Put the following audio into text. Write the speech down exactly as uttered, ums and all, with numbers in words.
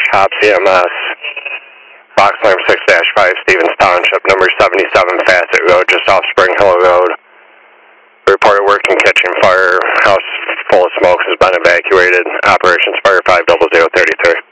Cops E M S. Box number six dash five, Stevens Township, number seventy-seven, Facet Road, just off Spring Hill Road. Reported working kitchen fire. House full of smoke has been evacuated. Operations Fire five zero zero three three.